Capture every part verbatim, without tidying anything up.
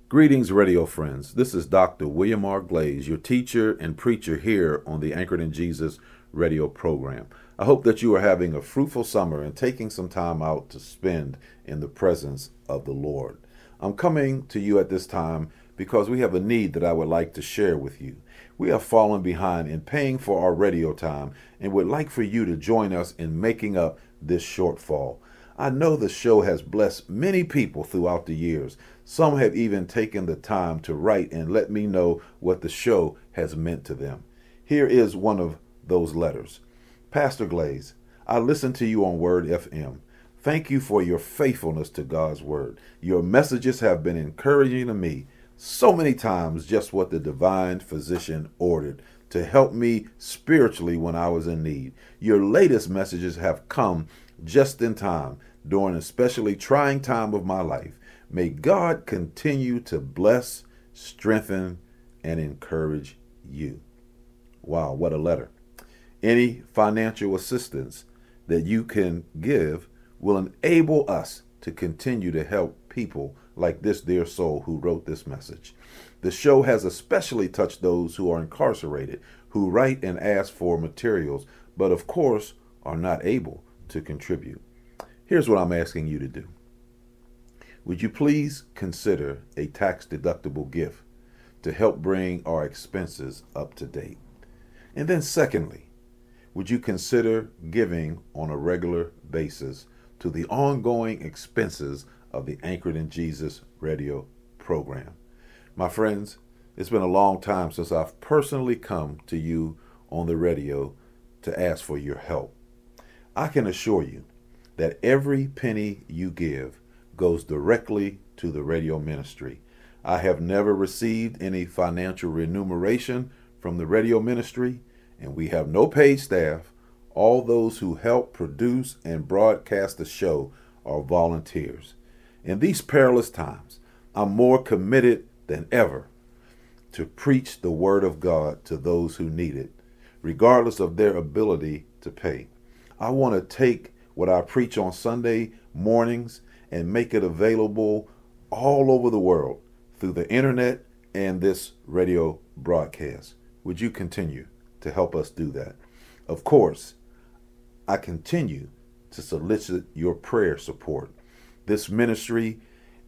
Greetings, radio friends. This is Doctor William R. Glaze, your teacher and preacher here on the Anchored in Jesus radio program. I hope that you are having a fruitful summer and taking some time out to spend in the presence of the Lord. I'm coming to you at this time because we have a need that I would like to share with you. We have fallen behind in paying for our radio time and would like for you to join us in making up this shortfall. I know the show has blessed many people throughout the years. Some have even taken the time to write and let me know what the show has meant to them. Here is one of those letters. Pastor Glaze, I listen to you on Word F M. Thank you for your faithfulness to God's Word. Your messages have been encouraging to me so many times, just what the divine physician ordered to help me spiritually when I was in need. Your latest messages have come just in time during an especially trying time of my life. May God continue to bless, strengthen, and encourage you. Wow, what a letter. Any financial assistance that you can give will enable us to continue to help people like this dear soul who wrote this message. The show has especially touched those who are incarcerated, who write and ask for materials, but of course are not able to contribute. Here's what I'm asking you to do. Would you please consider a tax-deductible gift to help bring our expenses up to date? And then secondly, would you consider giving on a regular basis to the ongoing expenses of the Anchored in Jesus radio program? My friends, it's been a long time since I've personally come to you on the radio to ask for your help. I can assure you that every penny you give goes directly to the radio ministry. I have never received any financial remuneration from the radio ministry, and we have no paid staff. All those who help produce and broadcast the show are volunteers. In these perilous times, I'm more committed than ever to preach the word of God to those who need it, regardless of their ability to pay. I want to take what I preach on Sunday mornings and make it available all over the world through the internet and this radio broadcast. Would you continue to help us do that? Of course, I continue to solicit your prayer support. This ministry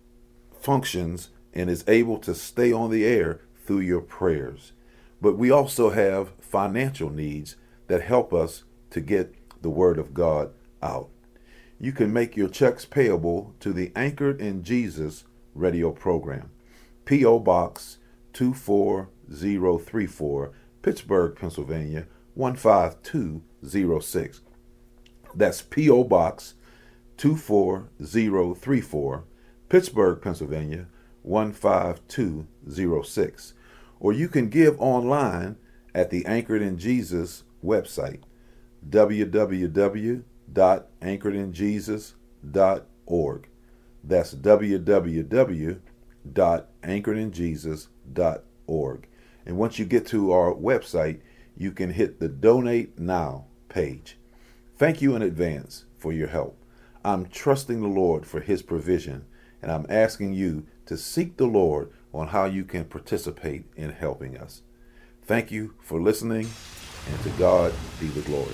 functions and is able to stay on the air through your prayers. But we also have financial needs that help us to get the word of God out. You can make your checks payable to the Anchored in Jesus radio program. P O. Box two four zero three four, Pittsburgh, Pennsylvania one five two zero six. That's P O. Box two four zero three four, Pittsburgh, Pennsylvania one five two zero six. Or you can give online at the Anchored in Jesus website, w w w dot anchored in jesus dot org. That's w w w dot anchored in jesus dot org. And once you get to our website, you can hit the Donate Now page. Thank you in advance for your help. I'm trusting the Lord for his provision, and I'm asking you to seek the Lord on how you can participate in helping us. Thank you for listening, and to God be the glory.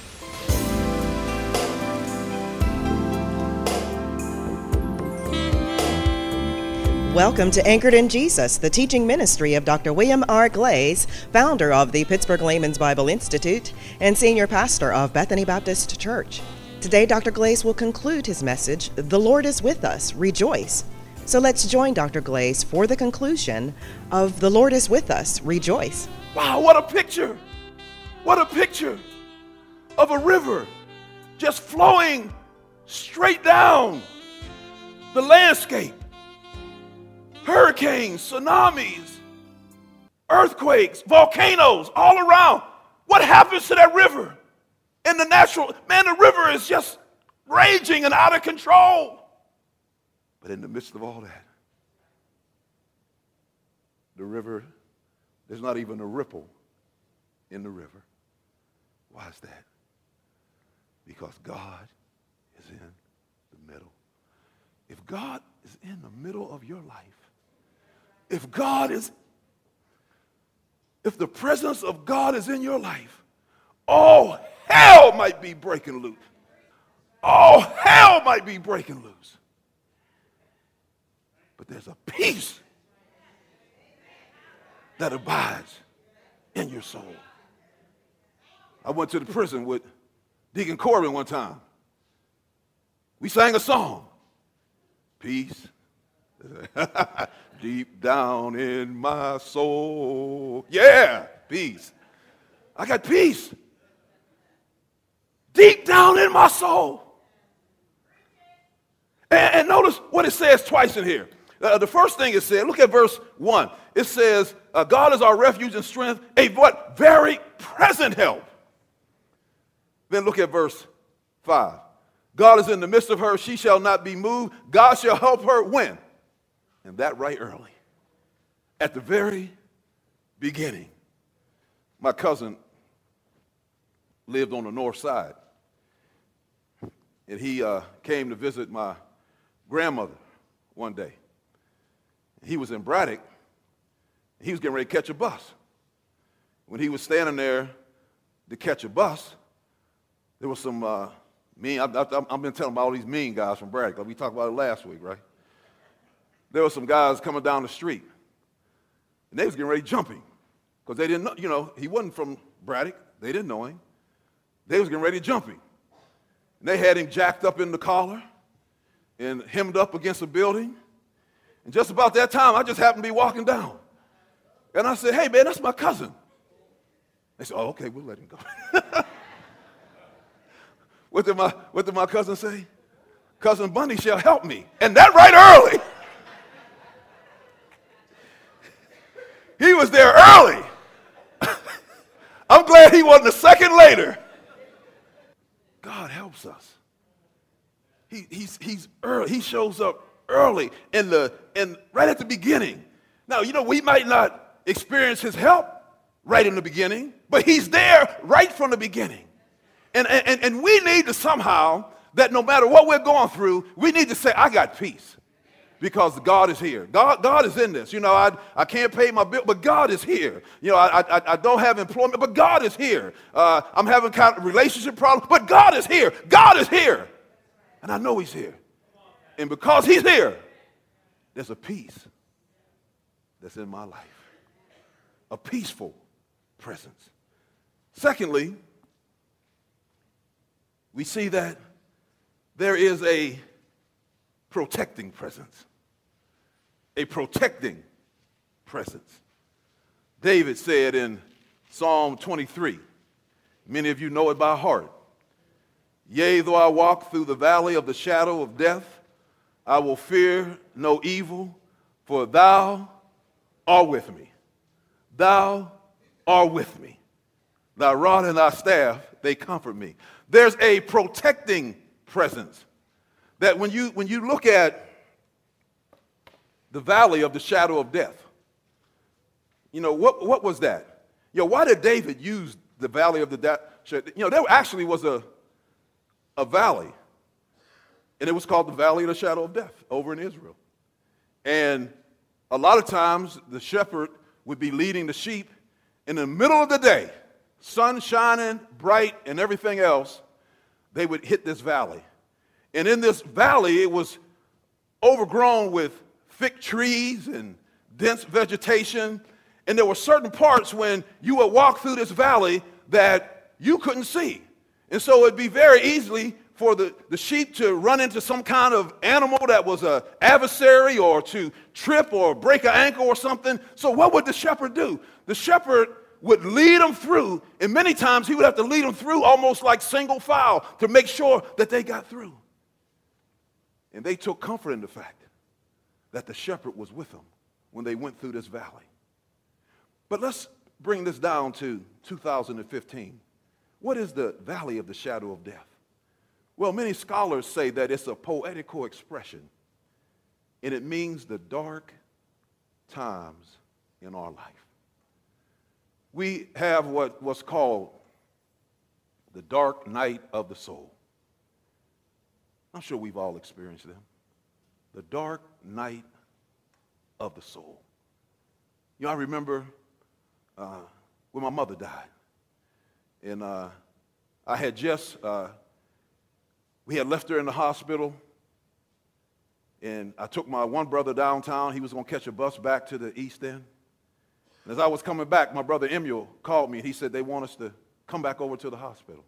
Welcome to Anchored in Jesus, the teaching ministry of Doctor William R. Glaze, founder of the Pittsburgh Layman's Bible Institute and senior pastor of Bethany Baptist Church. Today, Doctor Glaze will conclude his message, "The Lord is with us, rejoice." So let's join Doctor Glaze for the conclusion of "The Lord is with us, rejoice." Wow, what a picture! What a picture of a river just flowing straight down the landscape. Hurricanes, tsunamis, earthquakes, volcanoes all around. What happens to that river? In the natural, man, the river is just raging and out of control. But in the midst of all that, the river, there's not even a ripple in the river. Why is that? Because God is in the middle. If God is in the middle of your life, if God is, if the presence of God is in your life, all hell might be breaking loose. All hell might be breaking loose. But there's a peace that abides in your soul. I went to the prison with Deacon Corbin one time. We sang a song. Peace. Deep down in my soul. Yeah, peace. I got peace. Deep down in my soul. And, and notice what it says twice in here. Uh, the first thing it said, look at verse one. It says, uh, God is our refuge and strength, a what? Very present help. Then look at verse five. God is in the midst of her. She shall not be moved. God shall help her when? And that right early. At the very beginning. My cousin lived on the north side. And he uh, came to visit my grandmother one day. He was in Braddock. He was getting ready to catch a bus. When he was standing there to catch a bus, there was some uh, mean, I, I, I've been telling about all these mean guys from Braddock. Like we talked about it last week, right? There were some guys coming down the street. And they was getting ready to jump him. Because they didn't know, you know, he wasn't from Braddock. They didn't know him. They was getting ready to jump him. And they had him jacked up in the collar and hemmed up against a building. And just about that time, I just happened to be walking down. And I said, hey, man, that's my cousin. They said, oh, okay, we'll let him go. What did my, what did my cousin say? Cousin Bunny shall help me. And that right early. He was there early. I'm glad he wasn't a second later. God helps us. He, he's, he's early. He shows up early in the, in, right at the beginning. Now, you know, we might not experience his help right in the beginning, but he's there right from the beginning. And, and, and we need to somehow, that no matter what we're going through, we need to say, I got peace. Because God is here. God, God is in this. You know, I, I can't pay my bill, but God is here. You know, I, I, I don't have employment, but God is here. Uh, I'm having kind of relationship problems, but God is here. God is here. And I know he's here. And because he's here, there's a peace that's in my life. A peaceful presence. Secondly, we see that there is a protecting presence. A protecting presence. David said in Psalm twenty-three, many of you know it by heart, yea, though I walk through the valley of the shadow of death, I will fear no evil, for thou art with me. Thou art with me. Thy rod and thy staff, they comfort me. There's a protecting presence that when you, when you look at the valley of the shadow of death, you know, what, what was that? You know, why did David use the valley of the death? You know, there actually was a, a valley, and it was called the valley of the shadow of death over in Israel. And a lot of times the shepherd would be leading the sheep in the middle of the day, sun shining bright and everything else, they would hit this valley. And in this valley, it was overgrown with thick trees and dense vegetation. And there were certain parts when you would walk through this valley that you couldn't see. And so it'd be very easily for the, the sheep to run into some kind of animal that was an adversary or to trip or break an ankle or something. So what would the shepherd do? The shepherd would lead them through, and many times he would have to lead them through almost like single file to make sure that they got through. And they took comfort in the fact that the shepherd was with them when they went through this valley. But let's bring this down to two thousand fifteen. What is the valley of the shadow of death? Well, many scholars say that it's a poetical expression, and it means the dark times in our life. We have what, what's called the dark night of the soul. I'm sure we've all experienced them. The dark night of the soul. You know, I remember uh, when my mother died. And uh, I had just, uh, we had left her in the hospital. And I took my one brother downtown. He was going to catch a bus back to the East End. And as I was coming back, my brother Emil called me, and he said they want us to come back over to the hospital.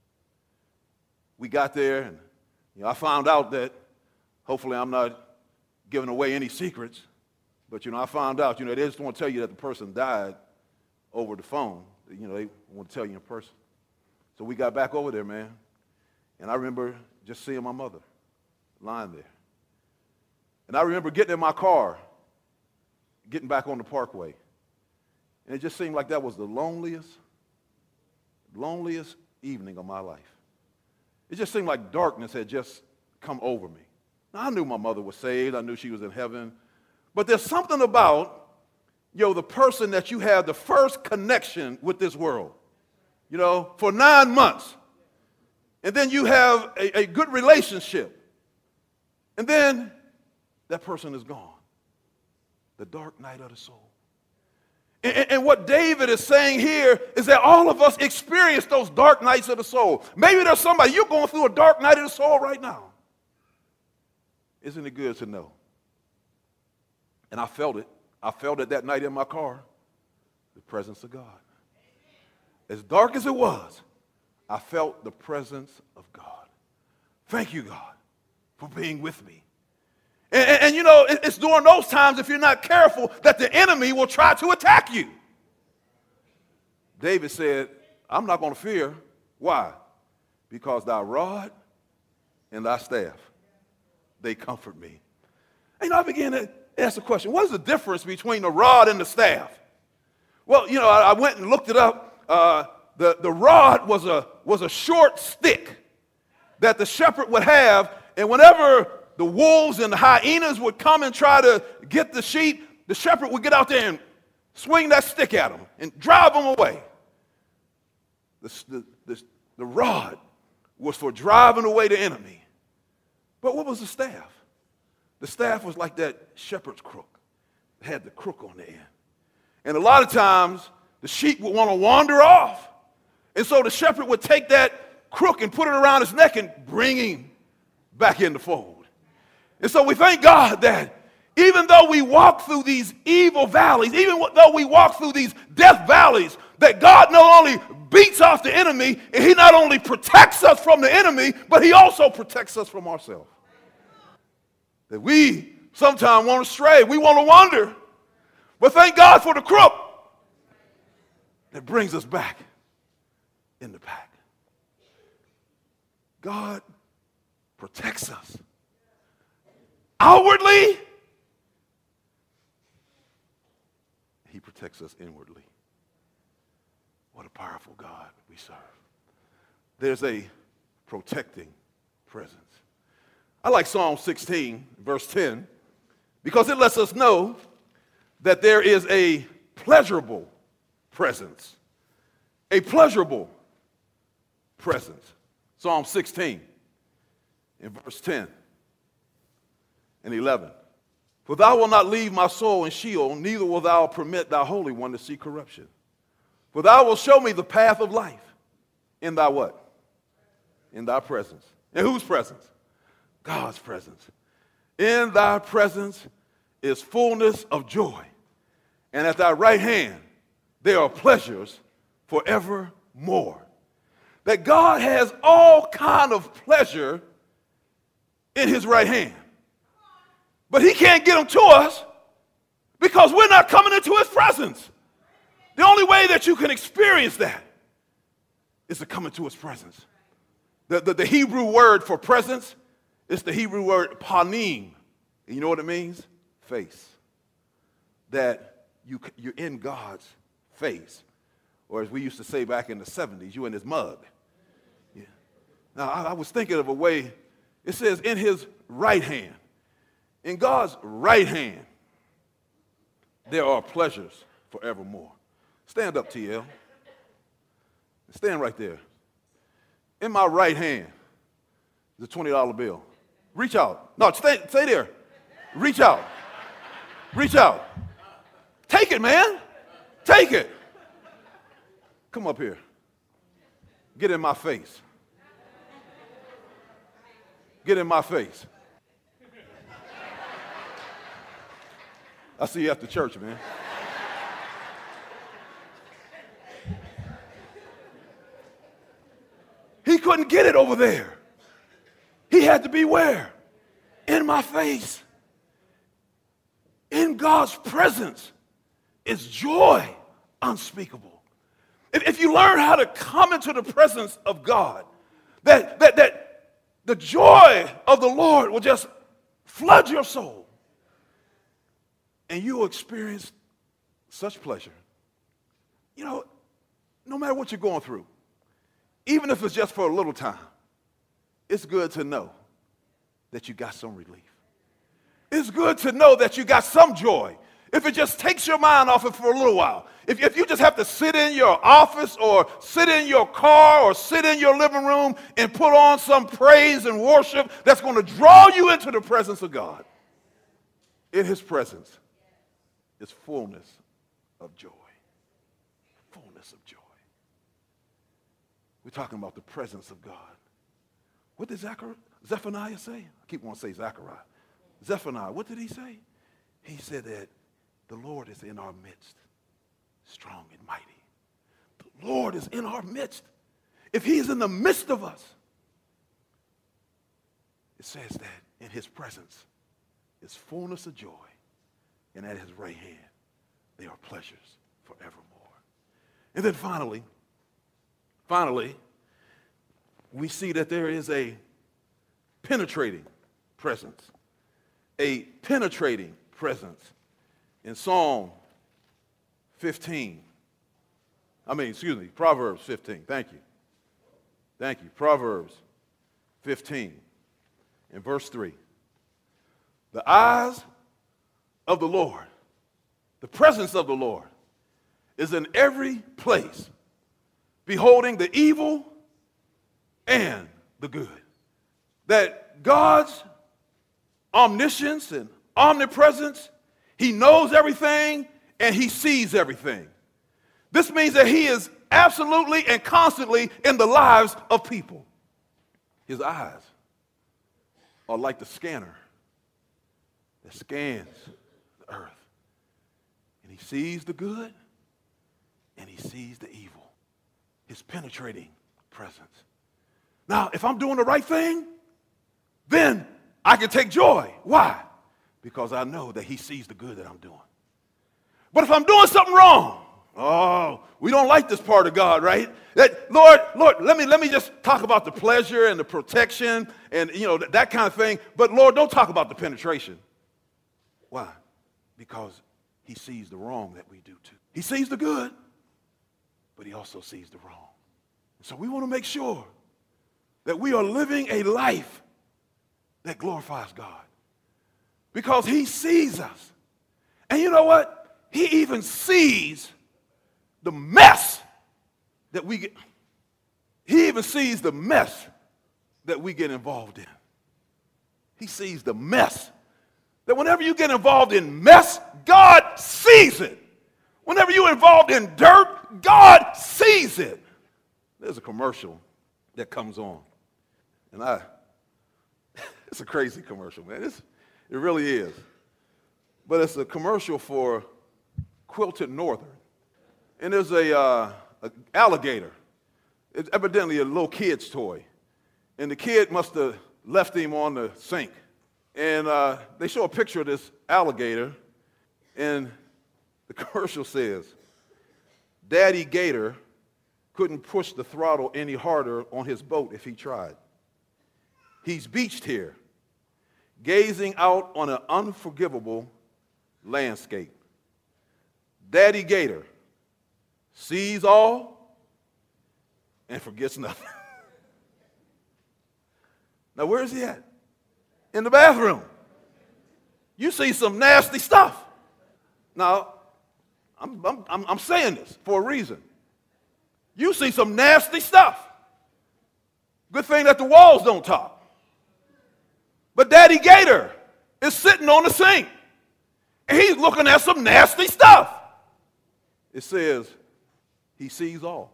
We got there, and you know, I found out that, hopefully I'm not giving away any secrets, but, you know, I found out, you know, they just want to tell you that the person died over the phone. You know, they want to tell you in person. So we got back over there, man, and I remember just seeing my mother lying there. And I remember getting in my car, getting back on the parkway. And it just seemed like that was the loneliest, loneliest evening of my life. It just seemed like darkness had just come over me. Now, I knew my mother was saved. I knew she was in heaven. But there's something about, you know, the person that you have the first connection with this world, you know, for nine months. And then you have a, a good relationship. And then that person is gone. The dark night of the soul. And, and what David is saying here is that all of us experience those dark nights of the soul. Maybe there's somebody, you're going through a dark night of the soul right now. Isn't it good to know? And I felt it. I felt it that night in my car, the presence of God. As dark as it was, I felt the presence of God. Thank you, God, for being with me. And, and, and you know, it, it's during those times, if you're not careful, that the enemy will try to attack you. David said, I'm not going to fear. Why? Because thy rod and thy staff, they comfort me. And I began to ask the question, what is the difference between the rod and the staff? Well, you know, I, I went and looked it up. Uh, the, the rod was a, was a short stick that the shepherd would have, and whenever the wolves and the hyenas would come and try to get the sheep, the shepherd would get out there and swing that stick at them and drive them away. The, the, the, the rod was for driving away the enemy. But what was the staff? The staff was like that shepherd's crook. It had the crook on the end. And a lot of times, the sheep would want to wander off. And so the shepherd would take that crook and put it around his neck and bring him back in the fold. And so we thank God that even though we walk through these evil valleys, even though we walk through these death valleys, that God not only beats off the enemy, and he not only protects us from the enemy, but he also protects us from ourselves. That we sometimes want to stray, we want to wander, but thank God for the crook that brings us back in the pack. God protects us. Outwardly, he protects us inwardly. What a powerful God we serve. There's a protecting presence. I like Psalm sixteen, verse ten, because it lets us know that there is a pleasurable presence. A pleasurable presence. Psalm sixteen, in verse ten. And eleven. For thou wilt not leave my soul in Sheol, neither wilt thou permit thy Holy One to see corruption. For thou wilt show me the path of life. In thy what? In thy presence. In whose presence? God's presence. In thy presence is fullness of joy. And at thy right hand there are pleasures forevermore. That God has all kind of pleasure in his right hand. But he can't get them to us because we're not coming into his presence. The only way that you can experience that is to come into his presence. The, the, the Hebrew word for presence is the Hebrew word panim. And you know what it means? Face. That you, you're in God's face. Or as we used to say back in the seventies, you're in his mug. Yeah. Now, I, I was thinking of a way, it says in his right hand. In God's right hand, there are pleasures forevermore. Stand up, T L. Stand right there. In my right hand is a twenty dollar bill. Reach out. No, stay, stay there. Reach out. Reach out. Take it, man. Take it. Come up here. Get in my face. Get in my face. I see you after church, man. He couldn't get it over there. He had to be where? In my face. In God's presence is joy unspeakable. If, if you learn how to come into the presence of God, that, that, that the joy of the Lord will just flood your soul. And you will experience such pleasure. You know, no matter what you're going through, even if it's just for a little time, it's good to know that you got some relief. It's good to know that you got some joy. If it just takes your mind off it for a little while. If, if you just have to sit in your office or sit in your car or sit in your living room and put on some praise and worship that's going to draw you into the presence of God. In his presence is fullness of joy. Fullness of joy. We're talking about the presence of God. What did Zachariah, Zephaniah say? I keep wanting to say Zachariah. Zephaniah, what did he say? He said that the Lord is in our midst, strong and mighty. The Lord is in our midst. If he's in the midst of us, it says that in his presence is fullness of joy, and at his right hand there are pleasures forevermore. And then finally, finally, we see that there is a penetrating presence. A penetrating presence in Psalm fifteen. I mean, excuse me, Proverbs fifteen. Thank you. Thank you. Proverbs fifteen in verse three. The eyes of the Lord, the presence of the Lord, is in every place, beholding the evil and the good. That God's omniscience and omnipresence, he knows everything and he sees everything. This means that he is absolutely and constantly in the lives of people. His eyes are like the scanner that scans the earth. And he sees the good and he sees the evil. His penetrating presence. Now, if I'm doing the right thing, then I can take joy. Why? Because I know that he sees the good that I'm doing. But if I'm doing something wrong, oh, we don't like this part of God, right? That Lord, Lord, let me let me just talk about the pleasure and the protection and you know that, that kind of thing. But Lord, don't talk about the penetration. Why? Because he sees the wrong that we do too. He sees the good, but he also sees the wrong. So we want to make sure that we are living a life that glorifies God. Because he sees us. And you know what? He even sees the mess that we get. He even sees the mess that we get involved in. He sees the mess. That whenever you get involved in mess, God sees it. Whenever you're involved in dirt, God sees it. There's a commercial that comes on. And I, it's a crazy commercial, man. It's, it really is. But it's a commercial for Quilted Northern. And there's a, uh, a alligator. It's evidently a little kid's toy. And the kid must have left him on the sink. And uh, they show a picture of this alligator. And the commercial says, Daddy Gator couldn't push the throttle any harder on his boat if he tried. He's beached here, gazing out on an unforgivable landscape. Daddy Gator sees all and forgets nothing. Now, where is he at? In the bathroom. You see some nasty stuff. Now, I'm, I'm, I'm saying this for a reason. You see some nasty stuff. Good thing that the walls don't talk. But Daddy Gator is sitting on the sink, and he's looking at some nasty stuff. it says he sees all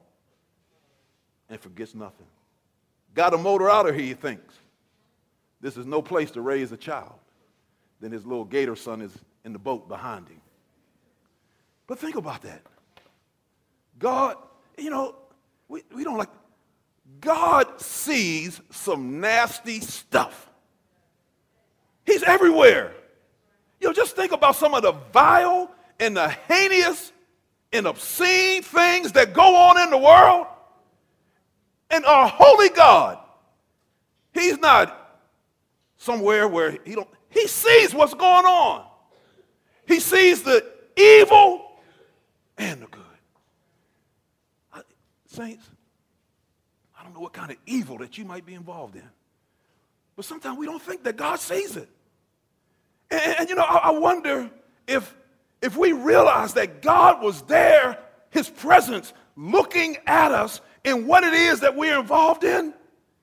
and forgets nothing. Got a motor out of here, he thinks. This is no place to raise a child. Then his little gator son is in the boat behind him. But think about that. God, you know, we, we don't like, God sees some nasty stuff. He's everywhere. You know, just think about some of the vile and the heinous and obscene things that go on in the world. And our holy God, he's not somewhere where he don't, he sees what's going on. He sees the evil and the good. I, saints, I don't know what kind of evil that you might be involved in, but sometimes we don't think that God sees it. And, and you know, I, I wonder if, if we realize that God was there, his presence, looking at us in what it is that we're involved in.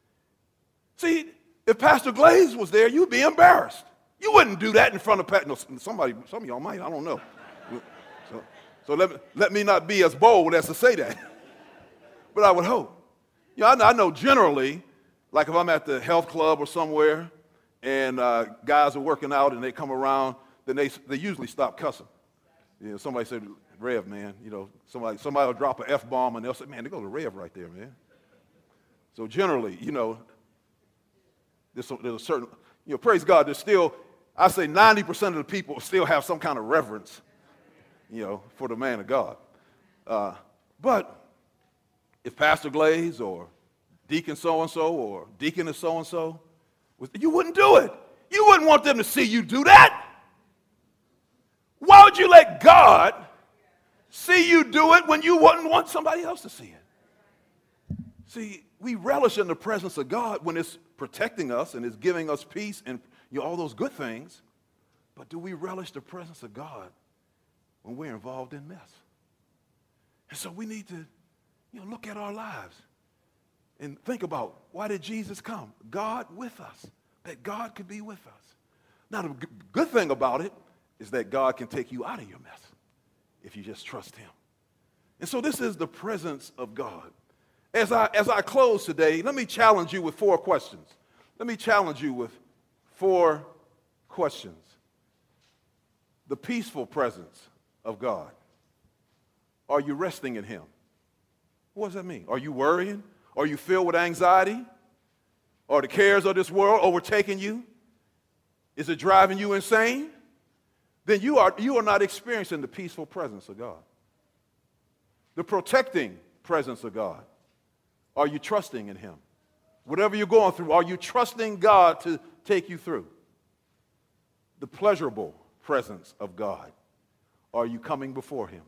See, if Pastor Glaze was there, you'd be embarrassed. You wouldn't do that in front of Pat. No, somebody, some of y'all might, I don't know. So, so let, me, let me not be as bold as to say that. But I would hope. You know, I, I know generally, like if I'm at the health club or somewhere, and uh, guys are working out and they come around, then they, they usually stop cussing. You know, somebody said, Rev, man, you know, somebody, somebody will drop an F-bomb and they'll say, man, they go to Rev right there, man. So generally, you know, there's a, there's a certain, you know, praise God, there's still, I say ninety percent of the people still have some kind of reverence, you know, for the man of God. Uh, but if Pastor Glaze or Deacon so-and-so or Deaconess so-and-so, you wouldn't do it. You wouldn't want them to see you do that. Why would you let God see you do it when you wouldn't want somebody else to see it? See, we relish in the presence of God when it's protecting us and it's giving us peace and, you know, all those good things. But do we relish the presence of God when we're involved in mess? And so we need to, you know, look at our lives and think about, why did Jesus come? God with us, that God could be with us. Now, the g- good thing about it is that God can take you out of your mess if you just trust him. And so this is the presence of God. As I, as I close today, let me challenge you with four questions. Let me challenge you with four questions. The peaceful presence of God. Are you resting in him? What does that mean? Are you worrying? Are you filled with anxiety? Are the cares of this world overtaking you? Is it driving you insane? Then you are, you are not experiencing the peaceful presence of God. The protecting presence of God. Are you trusting in him? Whatever you're going through, are you trusting God to take you through? The pleasurable presence of God. Are you coming before him?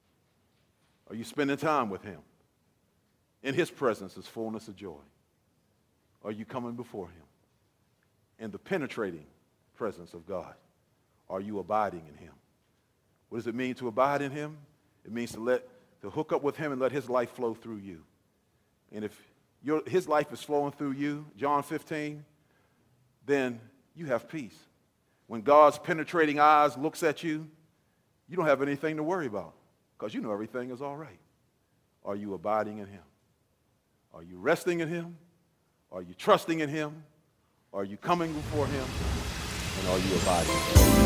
Are you spending time with him? In his presence is fullness of joy. Are you coming before him? In the penetrating presence of God. Are you abiding in him? What does it mean to abide in him? It means to let to hook up with him and let his life flow through you. And if your, his life is flowing through you, John fifteen, then you have peace. When God's penetrating eyes looks at you, you don't have anything to worry about because you know everything is all right. Are you abiding in him? Are you resting in him? Are you trusting in him? Are you coming before him? And are you abiding?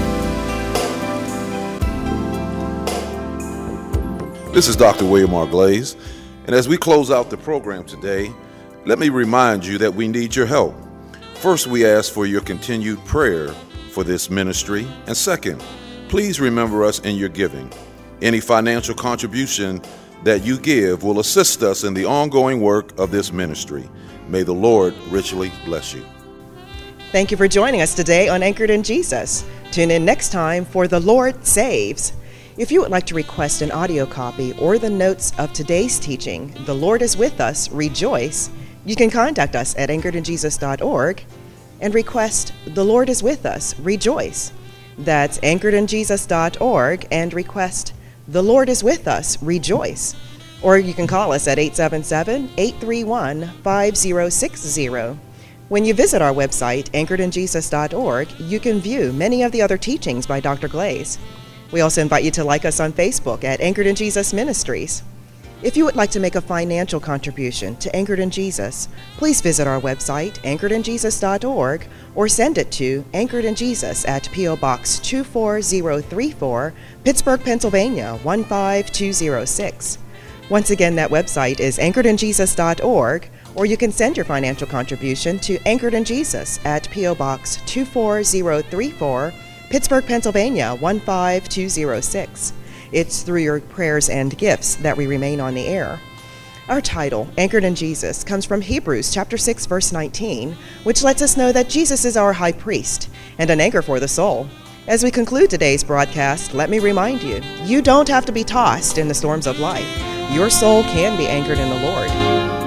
This is Doctor William R. Glaze, and as we close out the program today, let me remind you that we need your help. First, we ask for your continued prayer for this ministry, and second, please remember us in your giving. Any financial contribution that you give will assist us in the ongoing work of this ministry. May the Lord richly bless you. Thank you for joining us today on Anchored in Jesus. Tune in next time for The Lord Saves. If you would like to request an audio copy or the notes of today's teaching, The Lord is With Us, Rejoice, you can contact us at anchored in jesus dot org and request The Lord is With Us, Rejoice. That's anchored in jesus dot org and request The Lord is With Us, Rejoice. Or you can call us at eight seven seven, eight three one, five zero six zero. When you visit our website, anchored in jesus dot org, you can view many of the other teachings by Doctor Glaze. We also invite you to like us on Facebook at Anchored in Jesus Ministries. If you would like to make a financial contribution to Anchored in Jesus, please visit our website, anchored in jesus dot org, or send it to Anchored in Jesus at P O Box two four zero three four, Pittsburgh, Pennsylvania one five two zero six. Once again, that website is anchored in jesus dot org, or you can send your financial contribution to Anchored in Jesus at P O Box two four zero three four, Pittsburgh, Pennsylvania one five two zero six. It's through your prayers and gifts that we remain on the air. Our title, Anchored in Jesus, comes from Hebrews chapter six, verse nineteen, which lets us know that Jesus is our high priest and an anchor for the soul. As we conclude today's broadcast, let me remind you, you don't have to be tossed in the storms of life. Your soul can be anchored in the Lord.